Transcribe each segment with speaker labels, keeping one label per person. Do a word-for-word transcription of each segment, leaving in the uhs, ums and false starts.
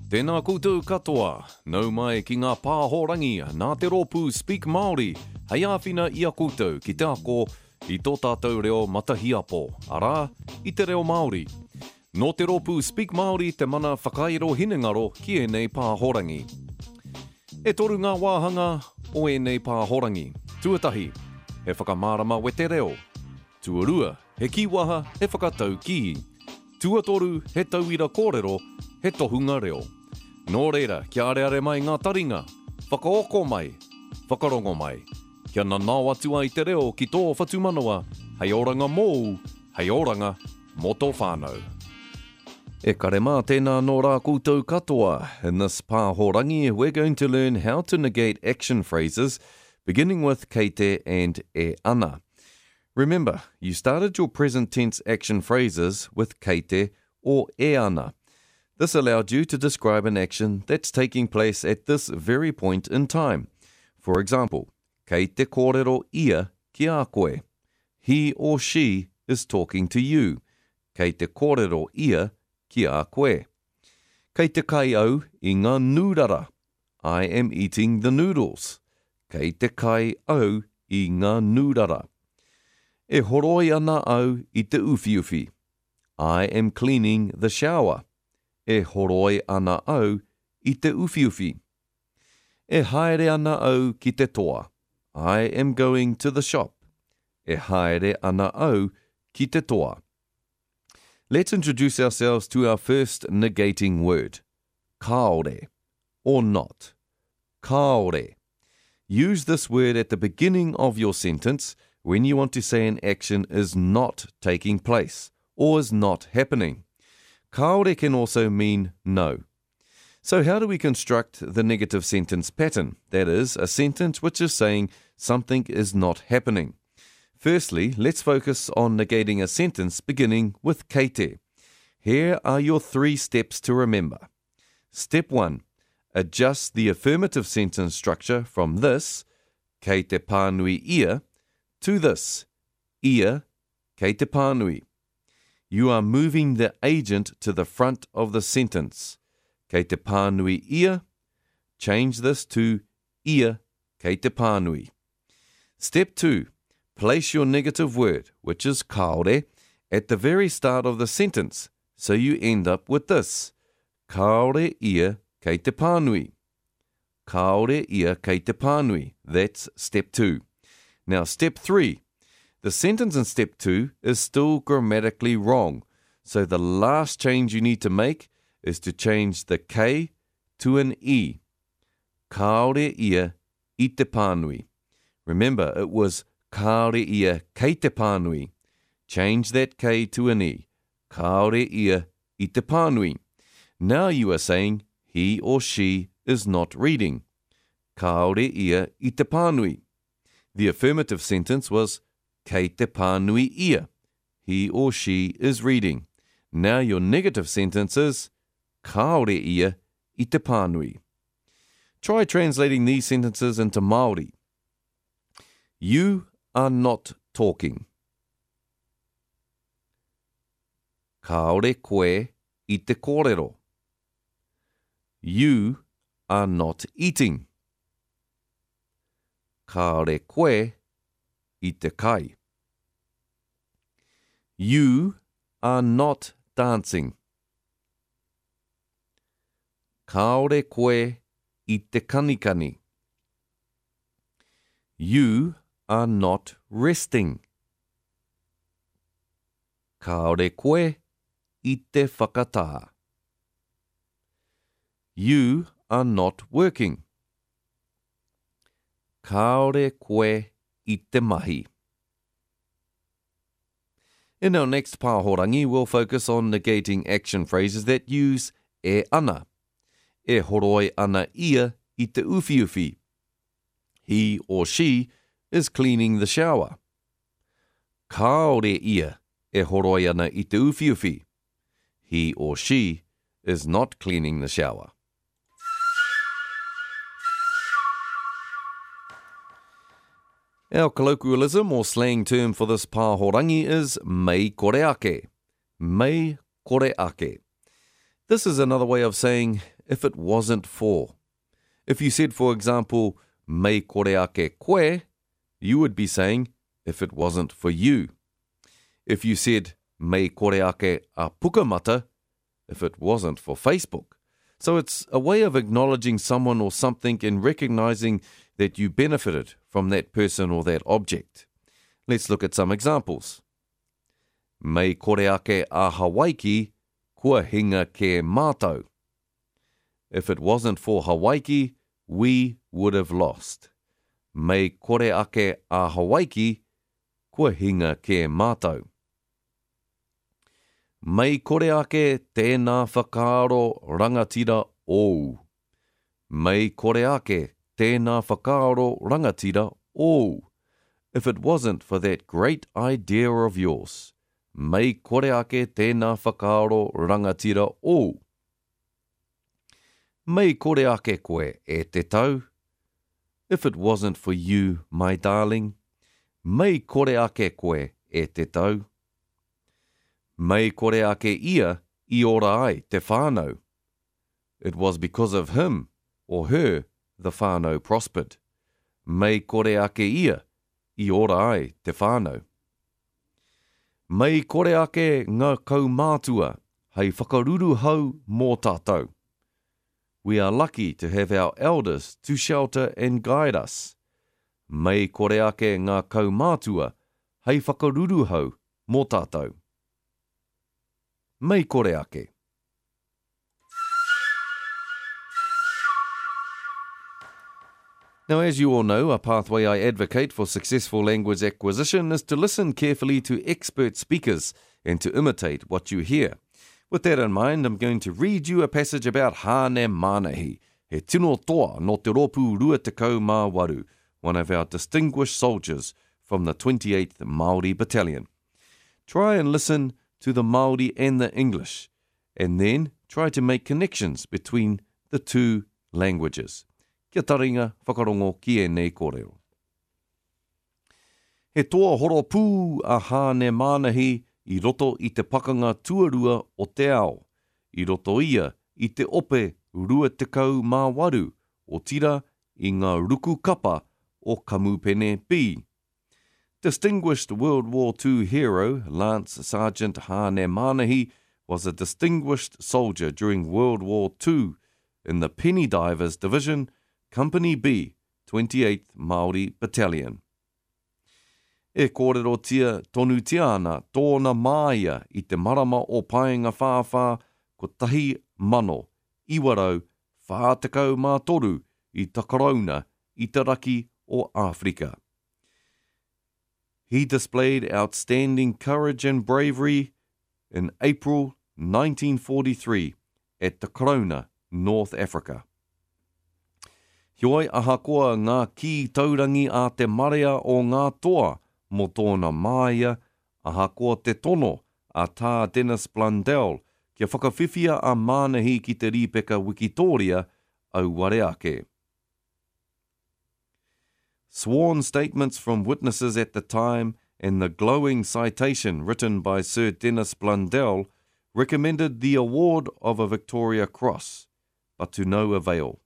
Speaker 1: Tēnā koutou katoa, nau mai ki ngā pāhorangi, nā te rōpū Speak Māori, hei āwhina i a koutou ki te ako i tō tātou reo matahiapo, arā i te reo Māori. No te rōpū Speak Māori te mana whakairo hinengaro ki e nei pāhorangi. E toru ngā wāhanga o e nei pāhorangi. Tuatahi, he whakamārama we te reo. Tuarua, he kiwaha, he whakatau ki. Tuatoru, he tauira kōrero, he tohunga reo. Nō reira, kia areare mai ngā taringa, whakaoko mai, whakarongo mai. Kia nanau atua i te reo ki tō whatumanawa, hei oranga mōu, hei oranga mō tō whānau. E kare mā tēnā nō rā koutou katoa. In this pāhorangi, we're going to learn how to negate action phrases, beginning with kei te and e ana. Remember, you started your present tense action phrases with kei te or e ana. This allowed you to describe an action that's taking place at this very point in time. For example, kei te kōrero ia ki a koe. He or she is talking to you. Kei te kōrero ia ki a koe. Kei te kai au i ngā nūrara. I am eating the noodles. Kei te kai au i ngā nūrara. E horoi ana au i te uwhiuwhi. I am cleaning the shower. E horoi ana au i te uwhiuwhi. E haere ana au ki te toa. I am going to the shop. E haere ana au ki te toa. Let's introduce ourselves to our first negating word. Kaore, or not. Kaore. Use this word at the beginning of your sentence when you want to say an action is not taking place or is not happening. Kaore can also mean no. So how do we construct the negative sentence pattern? That is, a sentence which is saying something is not happening. Firstly, let's focus on negating a sentence beginning with kei te. Here are your three steps to remember. Step one, adjust the affirmative sentence structure from this, kei te pānui ia, to this, ia, kei te pānui. You are moving the agent to the front of the sentence. Kei te pānui ia, change this to ia, kei te pānui. Step two, place your negative word, which is kaore, at the very start of the sentence, so you end up with this. Kaore ia, kei te pānui. Kaore ia, kei te pānui. That's step two. Now, step three. The sentence in step two is still grammatically wrong, so the last change you need to make is to change the K to an E. Kaore ia i te pānui. Remember, it was kaore ia kei te pānui. Change that K to an E. Kaore ia i te pānui. Now you are saying he or she is not reading. Kaore ia i te pānui. The affirmative sentence was kei te pānui ia. He or she is reading. Now your negative sentence is kaore ia i te pānui. Try translating these sentences into Māori. You are not talking. Kaore koe i te kōrero. You are not eating. Kaore koe i te kai. You are not dancing. Kaore koe i te kanikani. You are not resting. Kaore koe i te whakatā. You are not working. Kaore koe i te mahi. In our next pāhorangi, we'll focus on negating action phrases that use e ana. E horoi ana ia i te uwhiuwhi. He or she is cleaning the shower. Kaore ia e horoi ana i te uwhiuwhi. He or she is not cleaning the shower. Our colloquialism or slang term for this pāhorangi is mei kore ake. Mei kore ake. This is another way of saying if it wasn't for. If you said, for example, mei kore ake koe, you would be saying, if it wasn't for you. If you said, mei kore ake a pukamata, if it wasn't for Facebook. So it's a way of acknowledging someone or something and recognizing that you benefited from that person or that object. Let's look at some examples. Mei kore ake a Hawaiki, kua hinga ke mātou. If it wasn't for Hawaiki, we would have lost. Mei kore ake a Hawaiki, kua hinga ke mātou. Mei kore ake tēnā whakaaro rangatira ou. Mei kore ake tēnā whakaaro rangatira ou. If it wasn't for that great idea of yours, mei kore ake tēnā whakaaro rangatira ou. Mei kore ake koe e te tau. If it wasn't for you, my darling, mei kore ake koe e te tau. Mei kore ake ia I ora ai te whānau. It was because of him or her the whānau prospered. Mei kore ake ia I ora ai te whānau. Mei kore ake ngā kaumātua hei whakaruru hau mō tātou. We are lucky to have our elders to shelter and guide us. Mei kore ake ngā kaumātua hei whakaruru hau mō tātou. Mei kore ake. Now, as you all know, a pathway I advocate for successful language acquisition is to listen carefully to expert speakers and to imitate what you hear. With that in mind, I'm going to read you a passage about Hāne Mānahi, he tino toa no te ropu rua tekau mā waru, one of our distinguished soldiers from the twenty-eighth Māori Battalion. Try and listen to the Māori and the English, and then try to make connections between the two languages. Kia taringa whakarongo ki e nei kōrero. He toa horo pū a Hāne Mānahi I roto I te pakanga tuarua o te ao, I roto ia I te ope rua tekau mā waru o tira I ngā ruku kapa o Kamupene B. Distinguished World War Two hero Lance Sergeant Hāne Mānahi was a distinguished soldier during World War Two in the Penny Divers Division, Company B, twenty-eighth Māori Battalion. E kōrero tia tonu tiana tōna māia I te marama o Paenga Whāwhā ko tahi mano, iwarau, whātekau mā toru I Takarauna, I te raki o Afrika. He displayed outstanding courage and bravery in April nineteen forty-three at Takarauna, North Africa. Hioi ahakoa ngā ki taurangi a te marea o ngā toa mo tōna māia, ahakoa te tono a tā Dennis Blundell kia whakawhiwhia a Mānahi ki te rīpeka Wikitoria au ware ake. Sworn statements from witnesses at the time and the glowing citation written by Sir Dennis Blundell recommended the award of a Victoria Cross, but to no avail.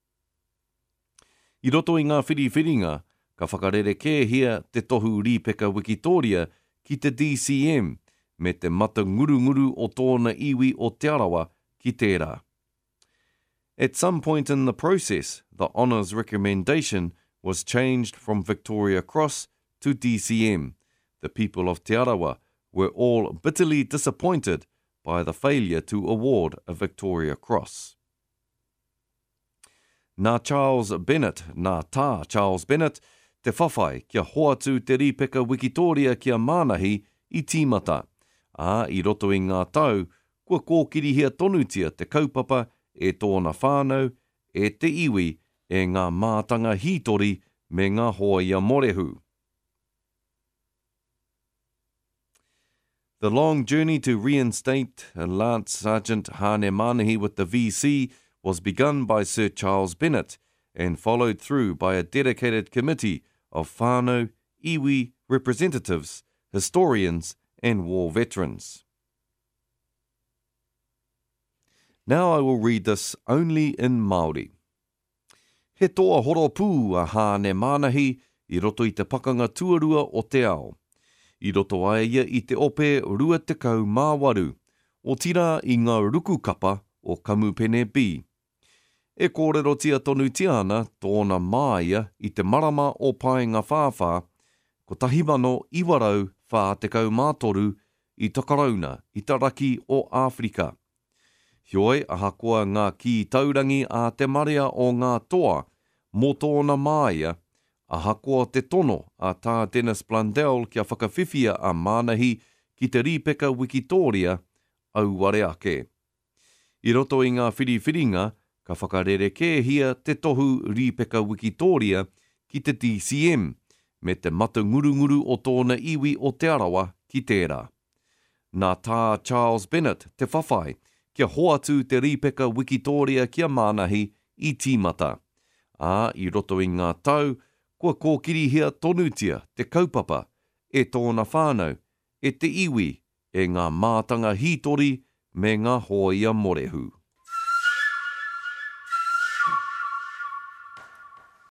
Speaker 1: I roto I ngā whiriwhiringa, ka whakarere kēhia te tohu rīpeka Wikitoria ki te D C M me te mata nguru nguru o tōna iwi o te arawa ki tērā. At some point in the process, the honours recommendation was changed from Victoria Cross to D C M. The people of Te Arawa were all bitterly disappointed by the failure to award a Victoria Cross. Nā Charles Bennett, nā tā Charles Bennett, te whawhai kia hoatu te rīpeka Wikitoria kia Mānahi I tīmata. Ā, I roto I ngā tau, kua kōkirihia tonutia te kaupapa e tōna whānau, e te iwi, e ngā mātanga hītori me ngā hoia morehu. The long journey to reinstate Lance Sergeant Hāne Mānahi with the V C was begun by Sir Charles Bennett and followed through by a dedicated committee of whānau, iwi representatives, historians and war veterans. Now I will read this only in Māori. He toa horopū a hāne mānahi i roto i te pakanga tuarua o te ao. I roto ai ia i te ope rua te kau māwaru, o tira i ngā ruku kapa o Kamupene B. E kōrero tia tonu tiana tōna māia i te marama o Paenga Whāwhā, ko tahimano iwarau whā te kau mātoru i Takarauna, i Taraki o Āwhrika. Hioi ahakoa ngā ki taurangi a te marea o ngā toa mō tōna māia, ahakoa te tono a tā Dennis Blundell kia whakawhiwhia a mānahi ki te rīpeka Wikitoria au ware ake. I roto i ngā whiriwhiringa, ka whakarere te tohu rīpeka Wikitoria ki te T C M, me te mata ngurunguru o tōna iwi o te arawa ki tērā. Nā tā Charles Bennett te whawhai, kia hoatu te rīpeka Wikitoria kia mānahi i tīmata. Ā, i roto i ngā tau, kua kōkirihia tonutia te kaupapa, e tōna whānau, e te iwi, e ngā mātanga hītori me ngā hoia morehu.